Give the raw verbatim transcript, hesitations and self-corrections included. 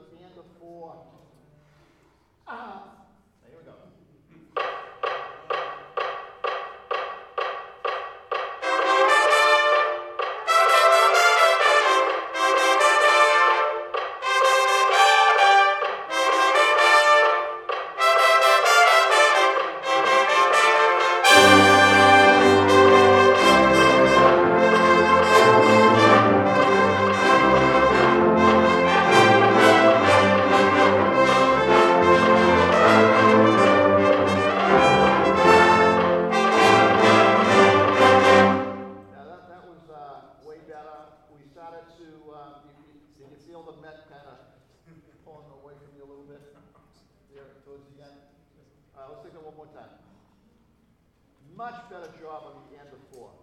the end of four. Ah, there we go. Much better job on the end of four.